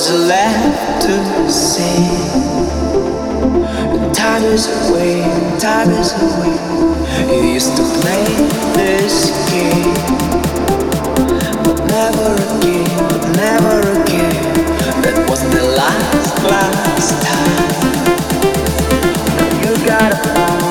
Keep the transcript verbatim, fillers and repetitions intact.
what's left to say? Time is away, time is away. You used to play this game, but never again, but never again. That was the last, last time. Now you gotta find